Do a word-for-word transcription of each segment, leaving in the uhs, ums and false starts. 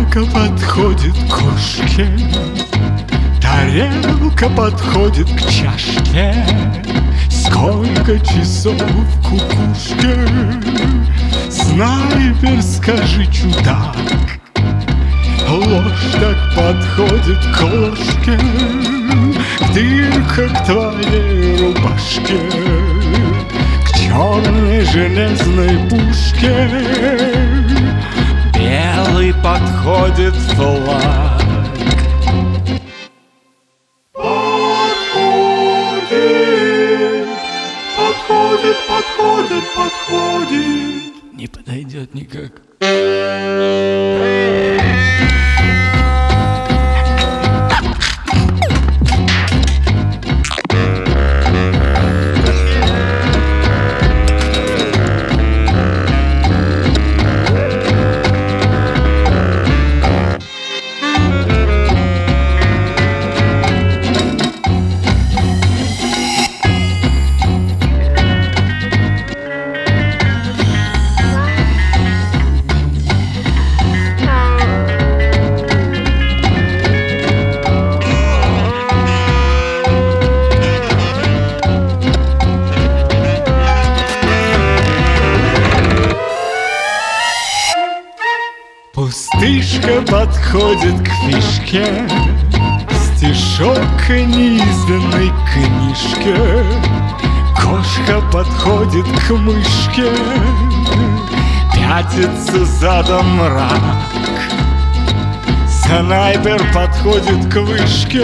Тарелка подходит к кошке, тарелка подходит к чашке. Сколько часов в кукушке? Снайпер, скажи, чудак. Ложь так подходит к ложке, дырка к твоей рубашке, к черной железной пушке. Белый подходит флаг. Подходит, подходит, подходит, подходит. Не подойдет никак. Пустышка подходит к фишке, стишок к неизданной книжке. Кошка подходит к мышке, пятится задом мрак. Снайпер подходит к вышке,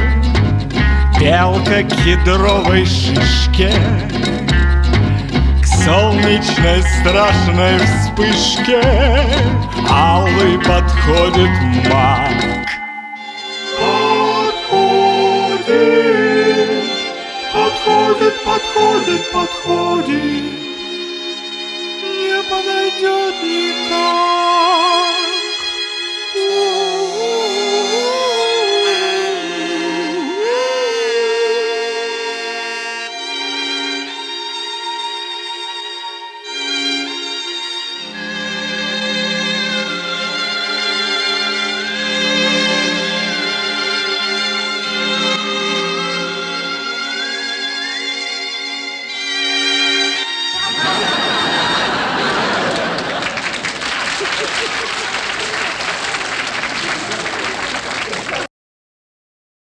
белка к кедровой шишке, к солнечной страшной вспышке. Алый подходит маг. Подходит, подходит, подходит, подходит. Не подойдет никак.